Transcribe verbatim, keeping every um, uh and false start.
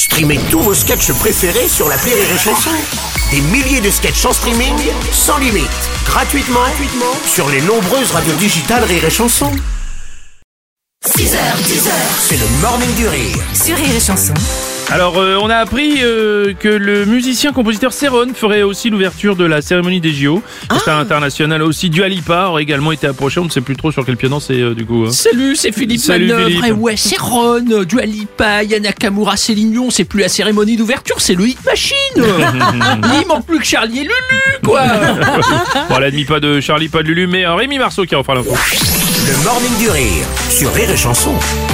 Streamez tous vos sketchs préférés sur l'appli Rire et Chanson. Des milliers de sketchs en streaming, sans limite, gratuitement, gratuitement sur les nombreuses radios digitales Rire et Chanson. six heures, dix heures, c'est le Morning du Rire sur Rire et Chanson. Alors, euh, on a appris euh, que le musicien-compositeur Céron ferait aussi l'ouverture de la cérémonie des J O. Ah. C'est international aussi. Dua Lipa aurait également été approché. On ne sait plus trop sur quel pied danser euh, du coup. Hein. Salut, c'est Philippe Salut Manœuvre. Philippe. Et ouais, Céron, Dua Lipa, Yana Nakamura, Céline Dion. C'est plus la cérémonie d'ouverture, c'est le Hit Machine. Il manque plus que Charlie et Lulu, quoi. Bon, elle admet pas de Charlie, pas de Lulu, mais euh, Rémi Marceau qui en fera l'info. Le Morning du Rire sur Rire et Chanson.